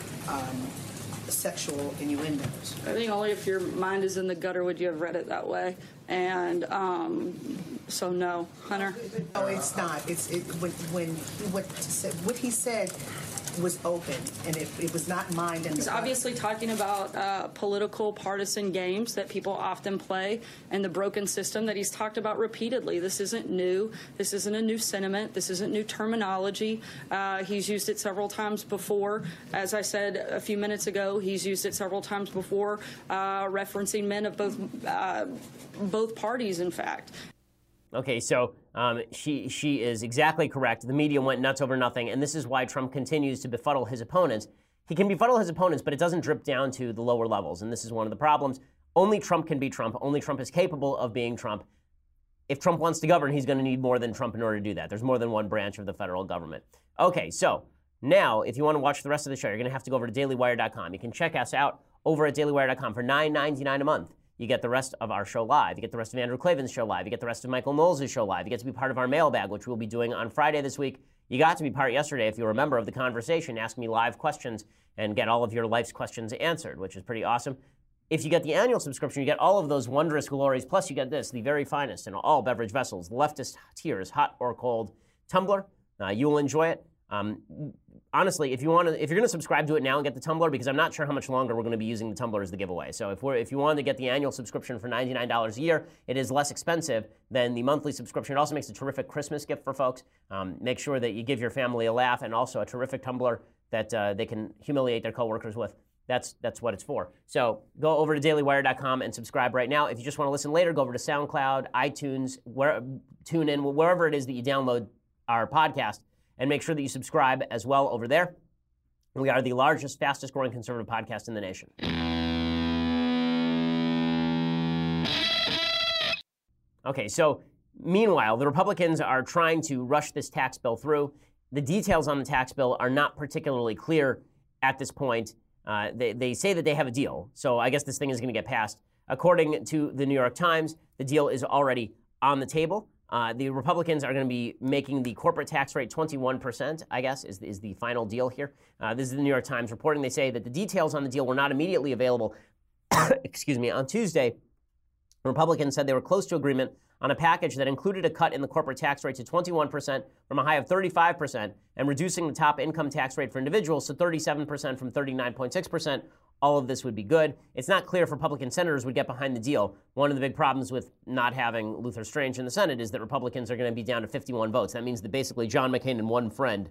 um, sexual innuendos. I think only if your mind is in the gutter would you have read it that way. And um, so, no, Hunter. No, it's not. It's it, when when what what he said was open, and it, it was not mind and. He's obviously talking about uh, political partisan games that people often play, and the broken system that he's talked about repeatedly. This isn't new. This isn't a new sentiment. This isn't new terminology. Uh, he's used it several times before. As I said a few minutes ago, he's used it several times before, uh, referencing men of both uh, both parties, in fact. Okay, so um, she she is exactly correct. The media went nuts over nothing, and this is why Trump continues to befuddle his opponents. He can befuddle his opponents, but it doesn't drip down to the lower levels, and this is one of the problems. Only Trump can be Trump. Only Trump is capable of being Trump. If Trump wants to govern, he's going to need more than Trump in order to do that. There's more than one branch of the federal government. Okay, so now, if you want to watch the rest of the show, you're going to have to go over to daily wire dot com. You can check us out over at daily wire dot com for nine ninety-nine a month. You get the rest of our show live. You get the rest of Andrew Klavan's show live. You get the rest of Michael Knowles' show live. You get to be part of our mailbag, which we'll be doing on Friday this week. You got to be part yesterday, if you remember, of the conversation. Ask me live questions and get all of your life's questions answered, which is pretty awesome. If you get the annual subscription, you get all of those wondrous glories. Plus, you get this, the very finest in all beverage vessels, the leftist tears, hot or cold tumbler. Uh, you will enjoy it. Um, honestly, if you want to, if you're going to subscribe to it now and get the tumbler, because I'm not sure how much longer we're going to be using the tumbler as the giveaway. So if we're, if you wanted to get the annual subscription for ninety-nine dollars a year, it is less expensive than the monthly subscription. It also makes a terrific Christmas gift for folks. Um, make sure that you give your family a laugh, and also a terrific tumbler that uh, they can humiliate their coworkers with. That's that's what it's for. So go over to daily wire dot com and subscribe right now. If you just want to listen later, go over to SoundCloud, iTunes, where, TuneIn, wherever it is that you download our podcast. And make sure that you subscribe as well over there. We are the largest, fastest growing conservative podcast in the nation. Okay, so meanwhile, the Republicans are trying to rush this tax bill through. The details on the tax bill are not particularly clear at this point. Uh, they, they say that they have a deal, so I guess this thing is going to get passed. According to the New York Times, the deal is already on the table. Uh, the Republicans are going to be making the corporate tax rate twenty-one percent, I guess, is, is the final deal here. Uh, this is the New York Times reporting. They say that the details on the deal were not immediately available, excuse me, on Tuesday. Republicans said they were close to agreement on a package that included a cut in the corporate tax rate to twenty-one percent from a high of thirty-five percent and reducing the top income tax rate for individuals to thirty-seven percent from thirty-nine point six percent. All of this would be good. It's not clear if Republican senators would get behind the deal. One of the big problems with not having Luther Strange in the Senate is that Republicans are going to be down to fifty-one votes. That means that basically John McCain and one friend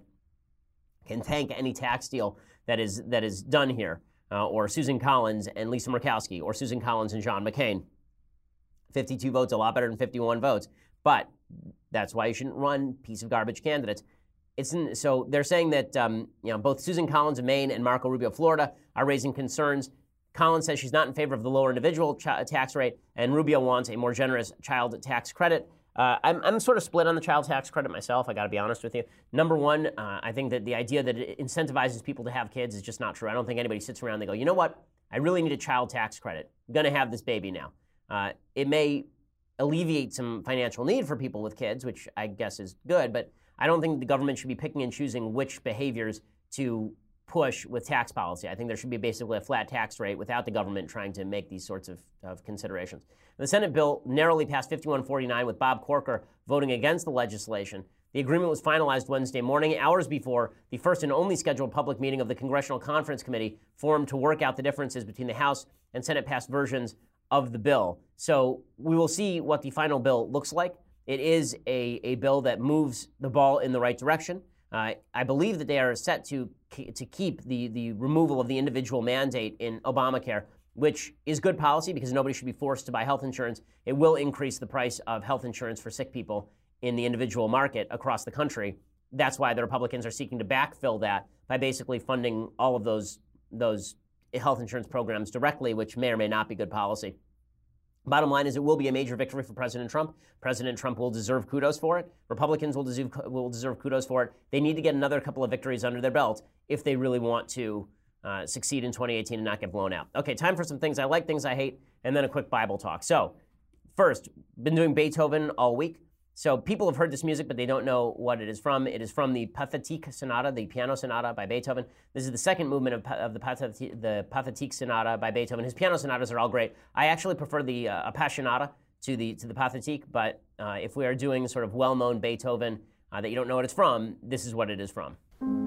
can tank any tax deal that is that is done here, uh, or Susan Collins and Lisa Murkowski, or Susan Collins and John McCain. fifty-two votes, a lot better than fifty-one votes. But that's why you shouldn't run piece of garbage candidates. It's in, so they're saying that um, you know, both Susan Collins of Maine and Marco Rubio of Florida are raising concerns. Collins says she's not in favor of the lower individual ch- tax rate, and Rubio wants a more generous child tax credit. Uh, I'm, I'm sort of split on the child tax credit myself, I got to be honest with you. Number one, uh, I think that the idea that it incentivizes people to have kids is just not true. I don't think anybody sits around and they go, you know what, I really need a child tax credit. I'm going to have this baby now. Uh, it may alleviate some financial need for people with kids, which I guess is good, but I don't think the government should be picking and choosing which behaviors to push with tax policy. I think there should be basically a flat tax rate without the government trying to make these sorts of, of considerations. The Senate bill narrowly passed fifty-one forty-nine with Bob Corker voting against the legislation. The agreement was finalized Wednesday morning, hours before the first and only scheduled public meeting of the Congressional Conference Committee formed to work out the differences between the House and Senate passed versions of the bill. So we will see what the final bill looks like. It is a, a bill that moves the ball in the right direction. Uh, I believe that they are set to to keep the, the removal of the individual mandate in Obamacare, which is good policy because nobody should be forced to buy health insurance. It will increase the price of health insurance for sick people in the individual market across the country. that's why the Republicans are seeking to backfill that by basically funding all of those those health insurance programs directly, which may or may not be good policy. Bottom line is it will be a major victory for President Trump. President Trump will deserve kudos for it. Republicans will deserve, will deserve kudos for it. They need to get another couple of victories under their belt if they really want to uh, succeed in twenty eighteen and not get blown out. Okay, time for some things I like, things I hate, and then a quick Bible talk. So, first, been doing Beethoven all week. So people have heard this music, but they don't know what it is from. It is from the Pathétique Sonata, the piano sonata by Beethoven. This is the second movement of, of the, Pathétique, the Pathétique Sonata by Beethoven. His piano sonatas are all great. I actually prefer the uh, Appassionata to the to the Pathétique, but uh, if we are doing sort of well-known Beethoven uh, that you don't know what it's from, this is what it is from.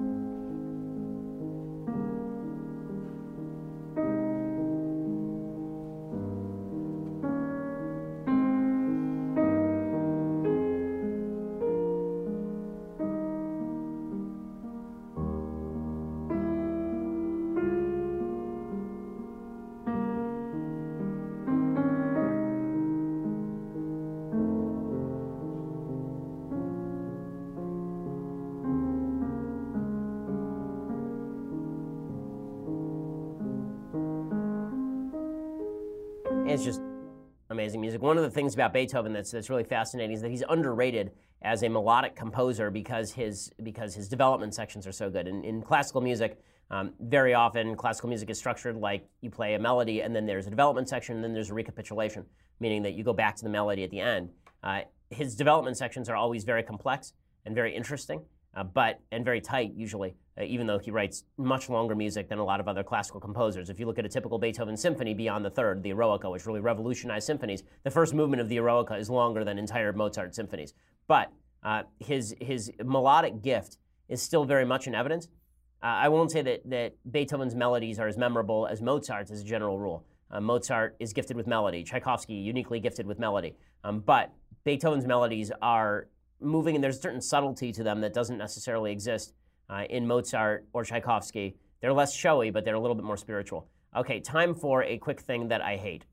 It's just amazing music. One of the things about Beethoven that's that's really fascinating is that he's underrated as a melodic composer because his because his development sections are so good. In, in classical music, um, very often classical music is structured like you play a melody and then there's a development section and then there's a recapitulation, meaning that you go back to the melody at the end. Uh, his development sections are always very complex and very interesting, uh, but and very tight usually. Uh, even though he writes much longer music than a lot of other classical composers. If you look at a typical Beethoven symphony beyond the third, the Eroica, which really revolutionized symphonies, the first movement of the Eroica is longer than entire Mozart symphonies. But uh, his his melodic gift is still very much in evidence. Uh, I won't say that, that Beethoven's melodies are as memorable as Mozart's as a general rule. Uh, Mozart is gifted with melody. Tchaikovsky, uniquely gifted with melody. Um, but Beethoven's melodies are moving, and there's a certain subtlety to them that doesn't necessarily exist Uh, in Mozart or Tchaikovsky. They're less showy, but they're a little bit more spiritual. Okay, time for a quick thing that I hate.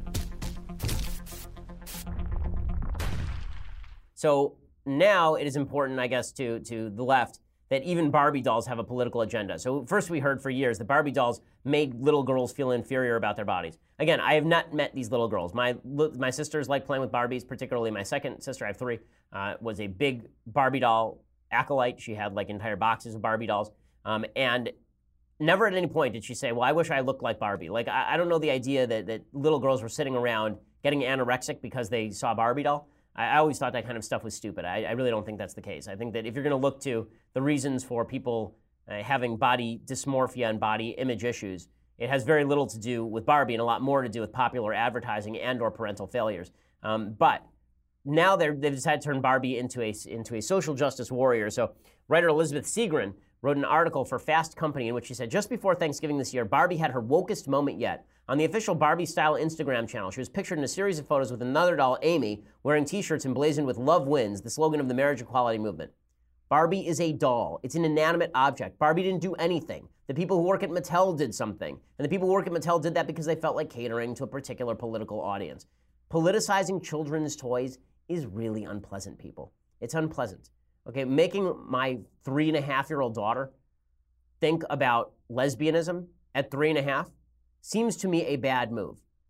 So now it is important, I guess, to, to the left that even Barbie dolls have a political agenda. So first we heard for years that Barbie dolls made little girls feel inferior about their bodies. Again, I have not met these little girls. My my sisters like playing with Barbies, particularly my second sister, I have three, uh, was a big Barbie doll acolyte. She had like entire boxes of Barbie dolls. Um, and never at any point did she say, well, I wish I looked like Barbie. Like, I, I don't know the idea that, that little girls were sitting around getting anorexic because they saw a Barbie doll. I, I always thought that kind of stuff was stupid. I, I really don't think that's the case. I think that if you're going to look to the reasons for people uh, having body dysmorphia and body image issues, it has very little to do with Barbie and a lot more to do with popular advertising and or parental failures. Um, but now they've decided to turn Barbie into a, into a social justice warrior. So writer Elizabeth Segrin wrote an article for Fast Company in which she said, just before Thanksgiving this year, Barbie had her wokest moment yet. On the official Barbie-style Instagram channel, she was pictured in a series of photos with another doll, Amy, wearing T-shirts emblazoned with Love Wins, the slogan of the marriage equality movement. Barbie is a doll. It's an inanimate object. Barbie didn't do anything. The people who work at Mattel did something. And the people who work at Mattel did that because they felt like catering to a particular political audience. Politicizing children's toys is really unpleasant, people. It's unpleasant. Okay, making my three and a half year old daughter think about lesbianism at three and a half seems to me a bad move.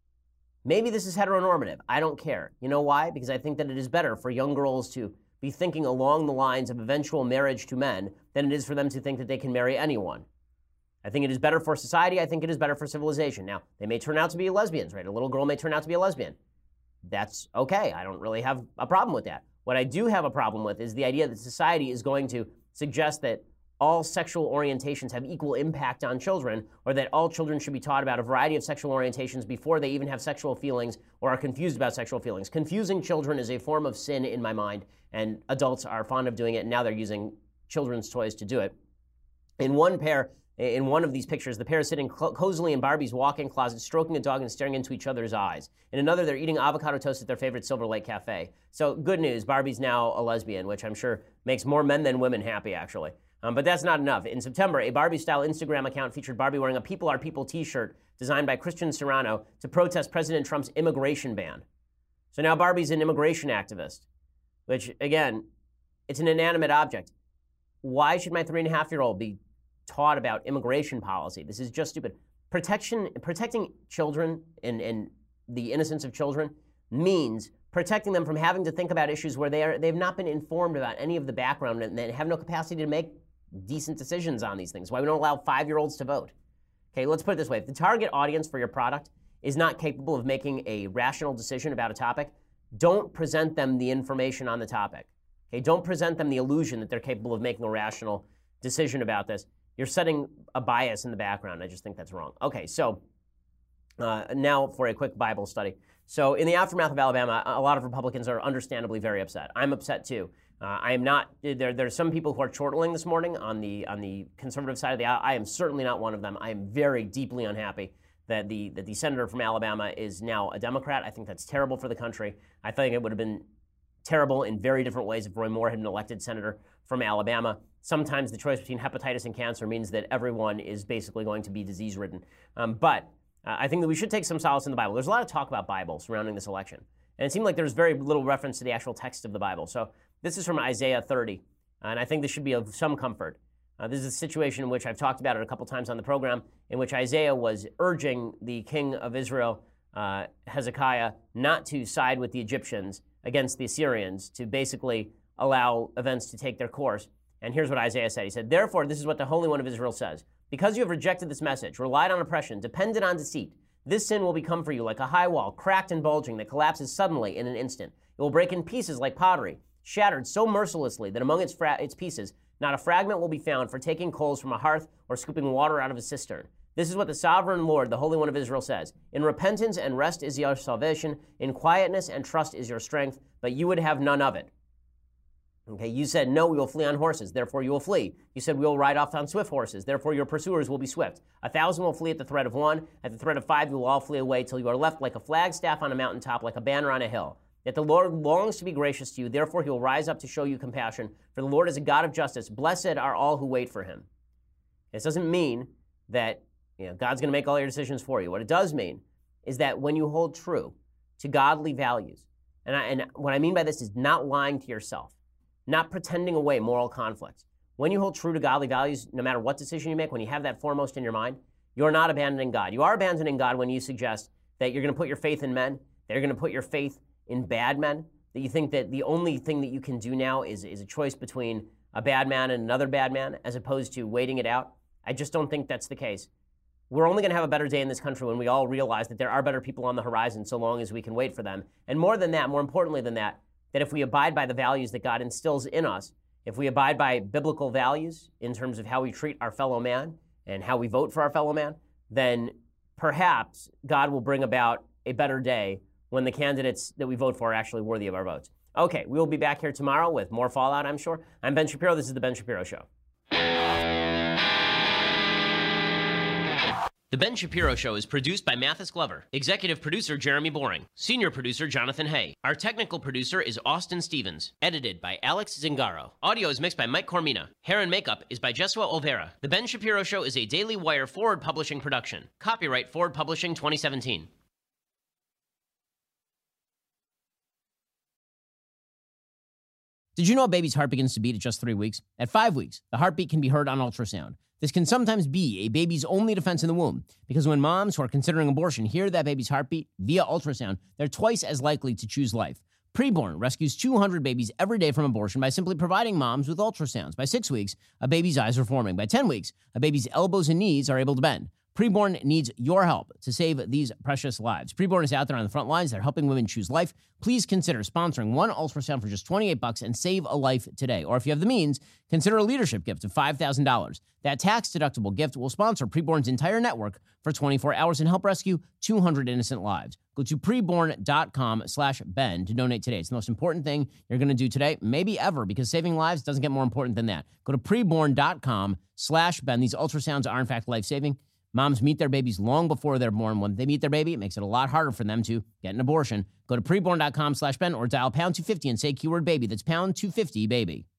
Maybe this is heteronormative. I don't care. You know why? Because I think that it is better for young girls to be thinking along the lines of eventual marriage to men than it is for them to think that they can marry anyone. I think it is better for society. I think it is better for civilization. Now, they may turn out to be lesbians, right? A little girl may turn out to be a lesbian. That's okay. I don't really have a problem with that. What I do have a problem with is the idea that society is going to suggest that all sexual orientations have equal impact on children, or that all children should be taught about a variety of sexual orientations before they even have sexual feelings or are confused about sexual feelings. Confusing children is a form of sin in my mind, and adults are fond of doing it, and now they're using children's toys to do it. In one pair, in one of these pictures, the pair is sitting co- cozily in Barbie's walk-in closet, stroking a dog and staring into each other's eyes. In another, they're eating avocado toast at their favorite Silver Lake Cafe. So good news, Barbie's now a lesbian, which I'm sure makes more men than women happy, actually. Um, but that's not enough. In September, a Barbie-style Instagram account featured Barbie wearing a People Are People t-shirt designed by Christian Serrano to protest President Trump's immigration ban. So now Barbie's an immigration activist, which, again, it's an inanimate object. why should my three and a half year old be taught about immigration policy? This is just stupid. Protection, protecting children and, and the innocence of children means protecting them from having to think about issues where they are, they've not been informed about any of the background and they have no capacity to make decent decisions on these things. Why we don't allow five-year-olds to vote. Okay, let's put it this way. If the target audience for your product is not capable of making a rational decision about a topic, don't present them the information on the topic. Okay, don't present them the illusion that they're capable of making a rational decision about this. You're setting a bias in the background. I just think that's wrong. Okay, so uh, now for a quick Bible study. So in the aftermath of Alabama, a lot of Republicans are understandably very upset. I'm upset too. Uh, I am not, there, there are some people who are chortling this morning on the on the conservative side of the aisle. I am certainly not one of them. I am very deeply unhappy that the, that the senator from Alabama is now a Democrat. I think that's terrible for the country. I think it would have been terrible in very different ways if Roy Moore had been elected senator from Alabama. Sometimes the choice between hepatitis and cancer means that everyone is basically going to be disease-ridden. Um, but uh, I think that we should take some solace in the Bible. There's a lot of talk about Bible surrounding this election. And it seemed like there's very little reference to the actual text of the Bible. So this is from Isaiah thirty, and I think this should be of some comfort. Uh, this is a situation in which I've talked about it a couple times on the program, in which Isaiah was urging the king of Israel, uh, Hezekiah, not to side with the Egyptians against the Assyrians, to basically allow events to take their course. And here's what Isaiah said. He said, "Therefore, this is what the Holy One of Israel says. Because you have rejected this message, relied on oppression, depended on deceit, this sin will become for you like a high wall, cracked and bulging, that collapses suddenly in an instant. It will break in pieces like pottery, shattered so mercilessly that among its, fra- its pieces, not a fragment will be found for taking coals from a hearth or scooping water out of a cistern. This is what the sovereign Lord, the Holy One of Israel, says. In repentance and rest is your salvation. In quietness and trust is your strength, but you would have none of it." Okay, you said, "No, we will flee on horses, therefore you will flee. You said, we will ride off on swift horses, therefore your pursuers will be swift. A thousand will flee at the threat of one. At the threat of five, you will all flee away till you are left like a flagstaff on a mountaintop, like a banner on a hill. Yet the Lord longs to be gracious to you, therefore he will rise up to show you compassion. For the Lord is a God of justice. Blessed are all who wait for him." This doesn't mean that you know, God's going to make all your decisions for you. What it does mean is that when you hold true to godly values, and, I, and what I mean by this is not lying to yourself, not pretending away moral conflicts. When you hold true to godly values, no matter what decision you make, when you have that foremost in your mind, you're not abandoning God. You are abandoning God when you suggest that you're going to put your faith in men, that you're going to put your faith in bad men, that you think that the only thing that you can do now is, is a choice between a bad man and another bad man, as opposed to waiting it out. I just don't think that's the case. We're only going to have a better day in this country when we all realize that there are better people on the horizon so long as we can wait for them. And more than that, more importantly than that, that if we abide by the values that God instills in us, if we abide by biblical values in terms of how we treat our fellow man and how we vote for our fellow man, then perhaps God will bring about a better day when the candidates that we vote for are actually worthy of our votes. Okay, we will be back here tomorrow with more Fallout, I'm sure. I'm Ben Shapiro. This is The Ben Shapiro Show. The Ben Shapiro Show is produced by Mathis Glover, executive producer Jeremy Boring, senior producer Jonathan Hay. Our technical producer is Austin Stevens, edited by Alex Zingaro. Audio is mixed by Mike Cormina. Hair and makeup is by Jesua Olvera. The Ben Shapiro Show is a Daily Wire Forward Publishing production. Copyright Forward Publishing twenty seventeen. Did you know a baby's heart begins to beat at just three weeks? At five weeks, the heartbeat can be heard on ultrasound. This can sometimes be a baby's only defense in the womb, because when moms who are considering abortion hear that baby's heartbeat via ultrasound, they're twice as likely to choose life. Preborn rescues two hundred babies every day from abortion by simply providing moms with ultrasounds. By six weeks, a baby's eyes are forming. By ten weeks, a baby's elbows and knees are able to bend. Preborn needs your help to save these precious lives. Preborn is out there on the front lines. They're helping women choose life. Please consider sponsoring one ultrasound for just twenty-eight bucks and save a life today. Or if you have the means, consider a leadership gift of five thousand dollars. That tax-deductible gift will sponsor Preborn's entire network for twenty-four hours and help rescue two hundred innocent lives. Go to preborn.com slash Ben to donate today. It's the most important thing you're going to do today, maybe ever, because saving lives doesn't get more important than that. Go to preborn.com slash Ben. These ultrasounds are, in fact, life-saving. Moms meet their babies long before they're born. When they meet their baby, it makes it a lot harder for them to get an abortion. Go to preborn.com slash Ben or dial pound two fifty and say keyword baby. That's pound two fifty baby.